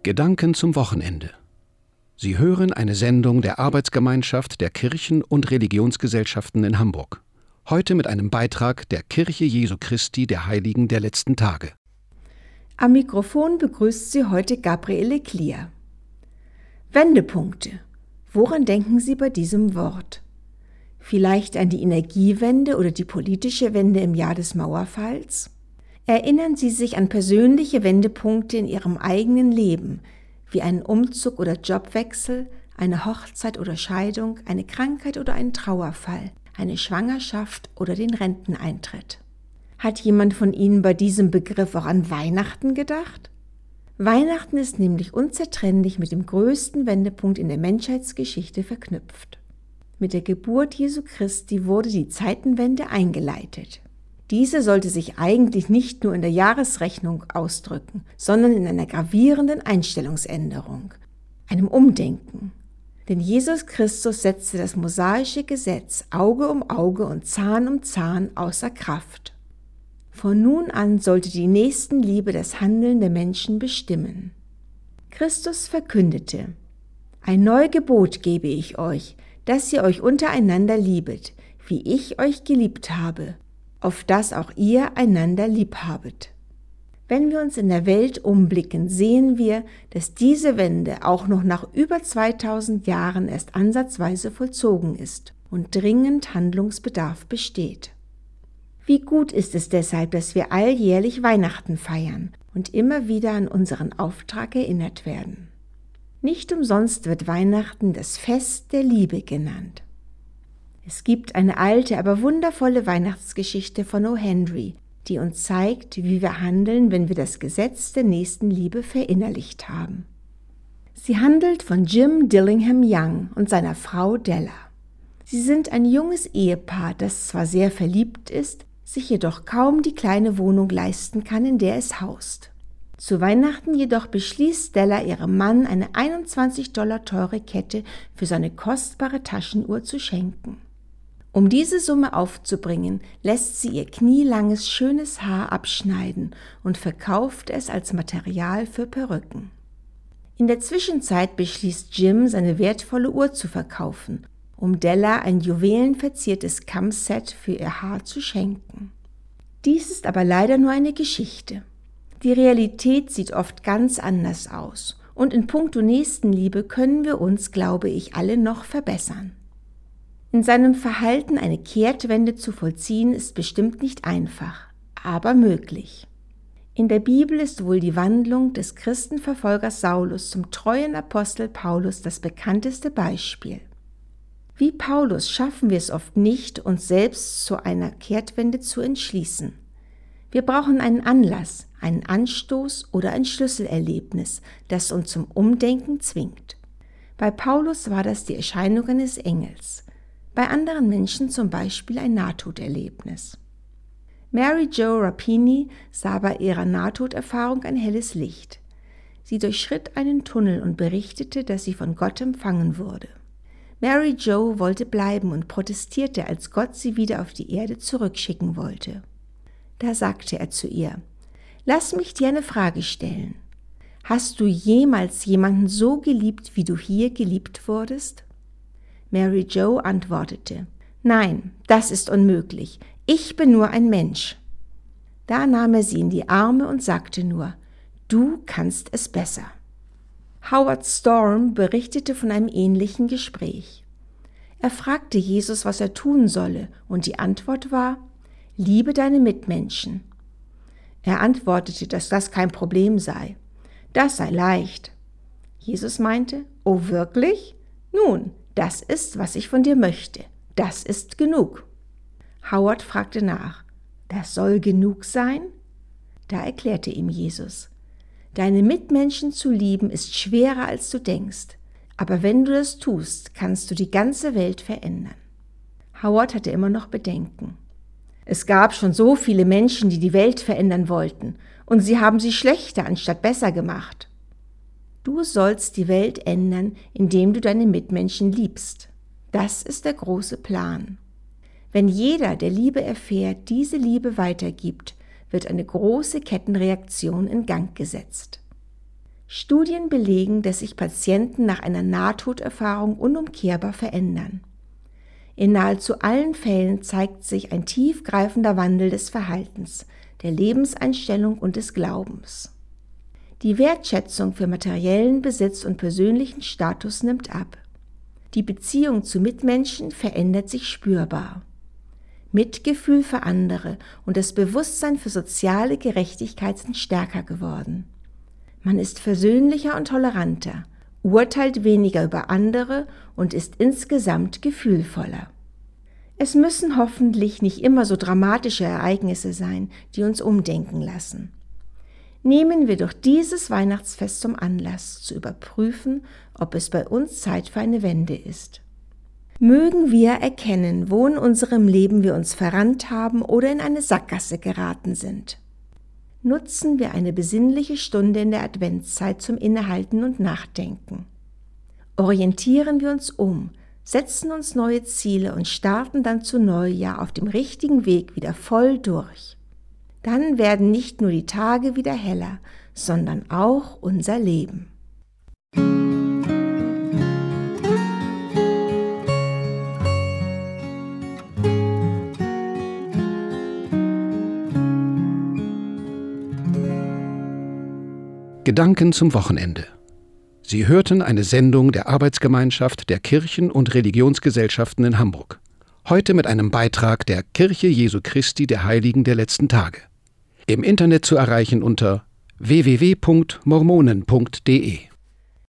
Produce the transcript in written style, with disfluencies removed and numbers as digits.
Gedanken zum Wochenende. Sie hören eine Sendung der Arbeitsgemeinschaft der Kirchen- und Religionsgesellschaften in Hamburg. Heute mit einem Beitrag der Kirche Jesu Christi der Heiligen der letzten Tage. Am Mikrofon begrüßt Sie heute Gabriele Klier. Wendepunkte. Woran denken Sie bei diesem Wort? Vielleicht an die Energiewende oder die politische Wende im Jahr des Mauerfalls? Erinnern Sie sich an persönliche Wendepunkte in Ihrem eigenen Leben, wie einen Umzug oder Jobwechsel, eine Hochzeit oder Scheidung, eine Krankheit oder einen Trauerfall, eine Schwangerschaft oder den Renteneintritt? Hat jemand von Ihnen bei diesem Begriff auch an Weihnachten gedacht? Weihnachten ist nämlich unzertrennlich mit dem größten Wendepunkt in der Menschheitsgeschichte verknüpft. Mit der Geburt Jesu Christi wurde die Zeitenwende eingeleitet. Diese sollte sich eigentlich nicht nur in der Jahresrechnung ausdrücken, sondern in einer gravierenden Einstellungsänderung, einem Umdenken. Denn Jesus Christus setzte das mosaische Gesetz Auge um Auge und Zahn um Zahn außer Kraft. Von nun an sollte die Nächstenliebe das Handeln der Menschen bestimmen. Christus verkündete: Ein Neugebot gebe ich euch, dass ihr euch untereinander liebet, wie ich euch geliebt habe, auf dass auch ihr einander liebhabet. Wenn wir uns in der Welt umblicken, sehen wir, dass diese Wende auch noch nach über 2000 Jahren erst ansatzweise vollzogen ist und dringend Handlungsbedarf besteht. Wie gut ist es deshalb, dass wir alljährlich Weihnachten feiern und immer wieder an unseren Auftrag erinnert werden. Nicht umsonst wird Weihnachten das Fest der Liebe genannt. Es gibt eine alte, aber wundervolle Weihnachtsgeschichte von O. Henry, die uns zeigt, wie wir handeln, wenn wir das Gesetz der Nächstenliebe verinnerlicht haben. Sie handelt von Jim Dillingham Young und seiner Frau Della. Sie sind ein junges Ehepaar, das zwar sehr verliebt ist, sich jedoch kaum die kleine Wohnung leisten kann, in der es haust. Zu Weihnachten jedoch beschließt Della, ihrem Mann eine $21 teure Kette für seine kostbare Taschenuhr zu schenken. Um diese Summe aufzubringen, lässt sie ihr knielanges, schönes Haar abschneiden und verkauft es als Material für Perücken. In der Zwischenzeit beschließt Jim, seine wertvolle Uhr zu verkaufen, um Della ein juwelenverziertes Kammset für ihr Haar zu schenken. Dies ist aber leider nur eine Geschichte. Die Realität sieht oft ganz anders aus und in puncto Nächstenliebe können wir uns, glaube ich, alle noch verbessern. In seinem Verhalten eine Kehrtwende zu vollziehen, ist bestimmt nicht einfach, aber möglich. In der Bibel ist wohl die Wandlung des Christenverfolgers Saulus zum treuen Apostel Paulus das bekannteste Beispiel. Wie Paulus schaffen wir es oft nicht, uns selbst zu einer Kehrtwende zu entschließen. Wir brauchen einen Anlass, einen Anstoß oder ein Schlüsselerlebnis, das uns zum Umdenken zwingt. Bei Paulus war das die Erscheinung eines Engels. Bei anderen Menschen zum Beispiel ein Nahtoderlebnis. Mary Jo Rapini sah bei ihrer Nahtoderfahrung ein helles Licht. Sie durchschritt einen Tunnel und berichtete, dass sie von Gott empfangen wurde. Mary Jo wollte bleiben und protestierte, als Gott sie wieder auf die Erde zurückschicken wollte. Da sagte er zu ihr: Lass mich dir eine Frage stellen. Hast du jemals jemanden so geliebt, wie du hier geliebt wurdest? Mary Jo antwortete: Nein, das ist unmöglich. Ich bin nur ein Mensch. Da nahm er sie in die Arme und sagte nur: Du kannst es besser. Howard Storm berichtete von einem ähnlichen Gespräch. Er fragte Jesus, was er tun solle, und die Antwort war: Liebe deine Mitmenschen. Er antwortete, dass das kein Problem sei. Das sei leicht. Jesus meinte: Oh, wirklich? Nun, das ist, was ich von dir möchte. Das ist genug. Howard fragte nach: Das soll genug sein? Da erklärte ihm Jesus: Deine Mitmenschen zu lieben ist schwerer, als du denkst. Aber wenn du das tust, kannst du die ganze Welt verändern. Howard hatte immer noch Bedenken. Es gab schon so viele Menschen, die die Welt verändern wollten, und sie haben sie schlechter anstatt besser gemacht. Du sollst die Welt ändern, indem du deine Mitmenschen liebst. Das ist der große Plan. Wenn jeder, der Liebe erfährt, diese Liebe weitergibt, wird eine große Kettenreaktion in Gang gesetzt. Studien belegen, dass sich Patienten nach einer Nahtoderfahrung unumkehrbar verändern. In nahezu allen Fällen zeigt sich ein tiefgreifender Wandel des Verhaltens, der Lebenseinstellung und des Glaubens. Die Wertschätzung für materiellen Besitz und persönlichen Status nimmt ab. Die Beziehung zu Mitmenschen verändert sich spürbar. Mitgefühl für andere und das Bewusstsein für soziale Gerechtigkeit sind stärker geworden. Man ist versöhnlicher und toleranter, urteilt weniger über andere und ist insgesamt gefühlvoller. Es müssen hoffentlich nicht immer so dramatische Ereignisse sein, die uns umdenken lassen. Nehmen wir doch dieses Weihnachtsfest zum Anlass, zu überprüfen, ob es bei uns Zeit für eine Wende ist. Mögen wir erkennen, wo in unserem Leben wir uns verrannt haben oder in eine Sackgasse geraten sind. Nutzen wir eine besinnliche Stunde in der Adventszeit zum Innehalten und Nachdenken. Orientieren wir uns um, setzen uns neue Ziele und starten dann zu Neujahr auf dem richtigen Weg wieder voll durch. Dann werden nicht nur die Tage wieder heller, sondern auch unser Leben. Gedanken zum Wochenende. Sie hörten eine Sendung der Arbeitsgemeinschaft der Kirchen- und Religionsgesellschaften in Hamburg. Heute mit einem Beitrag der Kirche Jesu Christi der Heiligen der letzten Tage. Im Internet zu erreichen unter www.mormonen.de